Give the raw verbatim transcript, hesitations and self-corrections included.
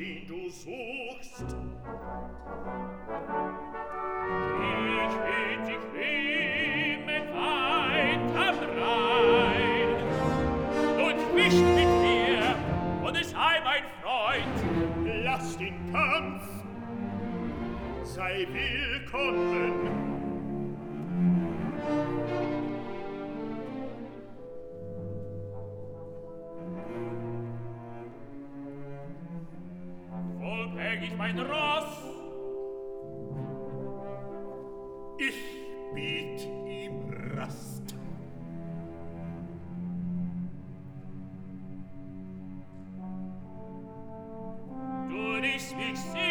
den du suchst. Ich will dich nehmen weit am Rhein und wischt mit mir, und es sei mein Freund. Lass den Kampf, sei willkommen. Wo bring ich mein Ross? Ich biet ihm Rast. Du ließ mich sehen,